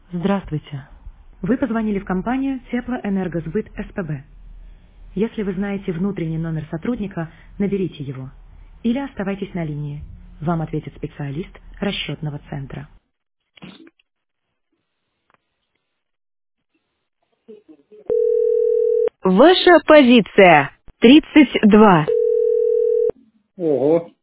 Здравствуйте. Вы позвонили в компанию Теплоэнергосбыт СПБ. Если вы знаете внутренний номер сотрудника, наберите его. Или оставайтесь на линии. Вам ответит специалист расчетного центра. Ваша позиция 32. Ого.